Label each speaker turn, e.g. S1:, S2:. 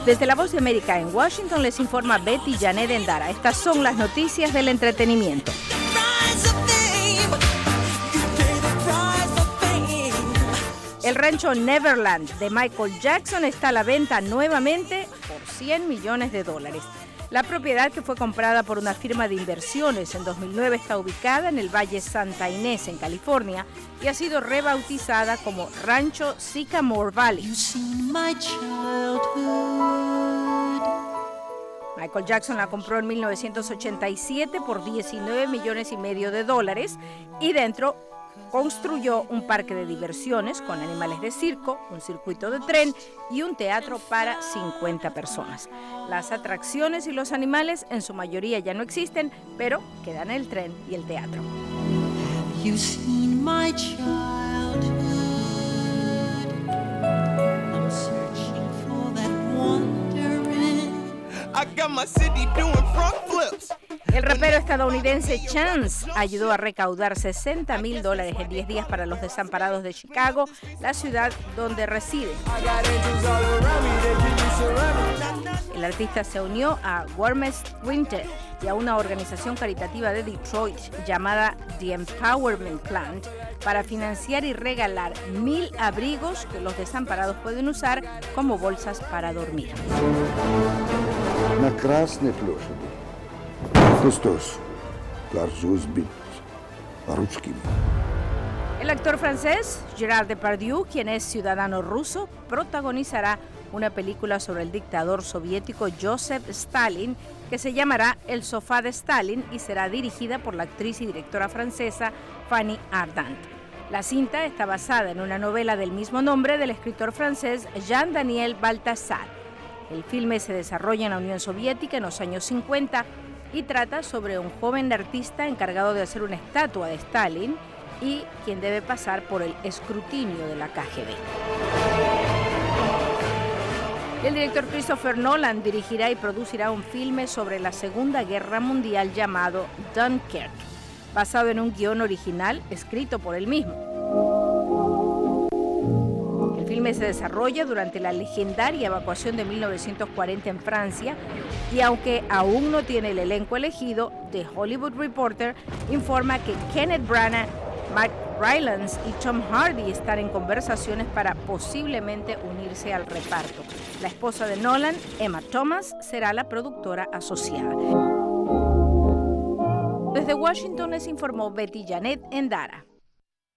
S1: Desde La Voz de América en Washington les informa Betty Janet Endara. Estas son las noticias del entretenimiento. El rancho Neverland de Michael Jackson está a la venta nuevamente por $100 millones. La propiedad, que fue comprada por una firma de inversiones en 2009, está ubicada en el Valle Santa Inés, en California, y ha sido rebautizada como Rancho Sycamore Valley. Michael Jackson la compró en 1987 por $19,5 millones y dentro construyó un parque de diversiones con animales de circo, un circuito de tren y un teatro para 50 personas. Las atracciones y los animales en su mayoría ya no existen, pero quedan el tren y el teatro.
S2: Have you seen my childhood? I'm searching for that wondering.
S3: I got my city doing front flips.
S1: El rapero estadounidense Chance ayudó a recaudar $60,000 en 10 días para los desamparados de Chicago, la ciudad donde reside. El artista se unió a Warmest Winter y a una organización caritativa de Detroit llamada The Empowerment Plant para financiar y regalar 1,000 abrigos que los desamparados pueden usar como bolsas para dormir.
S4: На Красной площади. Христос, Тарзус бит, ручки.
S1: El actor francés Gérard Depardieu, quien es ciudadano ruso, protagonizará una película sobre el dictador soviético Joseph Stalin que se llamará El sofá de Stalin y será dirigida por la actriz y directora francesa Fanny Ardant. La cinta está basada en una novela del mismo nombre del escritor francés Jean-Daniel Balthasar. El filme se desarrolla en la Unión Soviética en los años 50 y trata sobre un joven artista encargado de hacer una estatua de Stalin y quien debe pasar por el escrutinio de la KGB. El director Christopher Nolan dirigirá y producirá un filme sobre la Segunda Guerra Mundial llamado Dunkirk, basado en un guión original escrito por él mismo. El filme se desarrolla durante la legendaria evacuación de 1940 en Francia y aunque aún no tiene el elenco elegido, The Hollywood Reporter informa que Kenneth Branagh, Mark Rylance y Tom Hardy están en conversaciones para posiblemente unirse al reparto. La esposa de Nolan, Emma Thomas, será la productora asociada. Desde Washington les informó Betty Janet Endara.